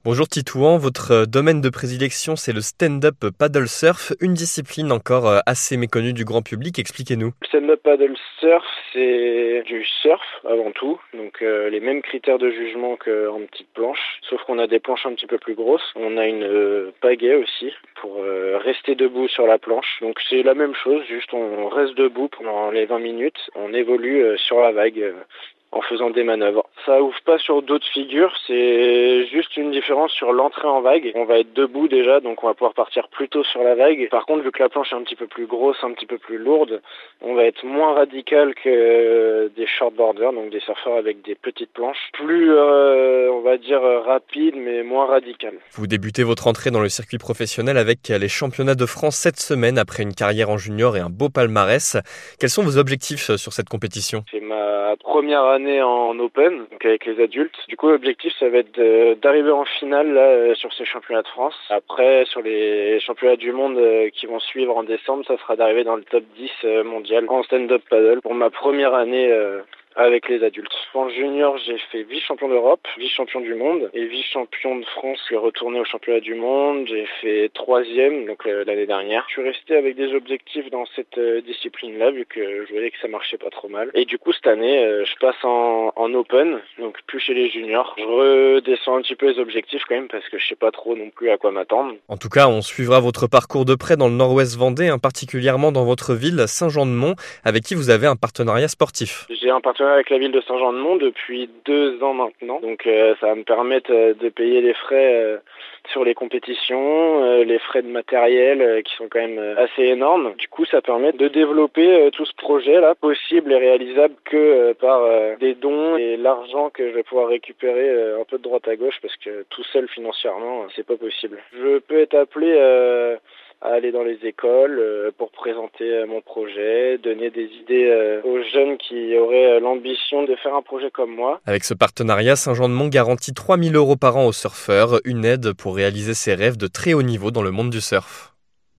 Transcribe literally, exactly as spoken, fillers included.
Bonjour Titouan, votre domaine de prédilection c'est le stand-up paddle surf, une discipline encore assez méconnue du grand public, expliquez-nous. Le stand-up paddle surf, c'est du surf avant tout, donc euh, les mêmes critères de jugement qu'en petite planche, sauf qu'on a des planches un petit peu plus grosses. On a une euh, pagaie aussi pour euh, rester debout sur la planche, donc c'est la même chose, juste on reste debout pendant les vingt minutes, on évolue euh, sur la vague. Euh, en faisant des manœuvres. Ça ouvre pas sur d'autres figures, c'est juste une différence sur l'entrée en vague. On va être debout déjà, donc on va pouvoir partir plus tôt sur la vague. Par contre, vu que la planche est un petit peu plus grosse, un petit peu plus lourde, on va être moins radical que des shortboarders, donc des surfeurs avec des petites planches. Plus, euh, on va dire, rapide, mais moins radical. Vous débutez votre entrée dans le circuit professionnel avec les championnats de France cette semaine après une carrière en junior et un beau palmarès. Quels sont vos objectifs sur cette compétition ? C'est ma première année en open, donc avec les adultes. Du coup, l'objectif, ça va être de, d'arriver en finale là, sur ces championnats de France. Après, sur les championnats du monde qui vont suivre en décembre, ça sera d'arriver dans le top dix mondial en stand-up paddle pour ma première année euh, avec les adultes. En junior, j'ai fait vice-champion d'Europe, vice-champion du monde et vice-champion de France. Je suis retourné au championnat du monde. J'ai fait troisième donc l'année dernière. Je suis resté avec des objectifs dans cette discipline-là vu que je voyais que ça marchait pas trop mal. Et du coup, cette année, je passe en, en open, donc plus chez les juniors. Je redescends un petit peu les objectifs quand même parce que je sais pas trop non plus à quoi m'attendre. En tout cas, on suivra votre parcours de près dans le nord-ouest Vendée, hein, particulièrement dans votre ville, Saint-Jean-de-Mont, avec qui vous avez un partenariat sportif. J'ai un partenariat avec la ville de Saint-Jean-de-Mont depuis deux ans maintenant. Donc euh, ça va me permettre euh, de payer les frais euh, sur les compétitions, euh, les frais de matériel euh, qui sont quand même euh, assez énormes. Du coup, ça permet de développer euh, tout ce projet-là, possible et réalisable que euh, par euh, des dons et l'argent que je vais pouvoir récupérer euh, un peu de droite à gauche parce que tout seul financièrement, euh, c'est pas possible. Je peux être appelé euh, à aller dans les écoles euh, pour présenter euh, mon projet, donner des idées euh, aux jeunes qui auraient euh, l'ambition de faire un projet comme moi. Avec ce partenariat, Saint-Jean-de-Mont garantit trois mille euros par an aux surfeurs, une aide pour réaliser ses rêves de très haut niveau dans le monde du surf.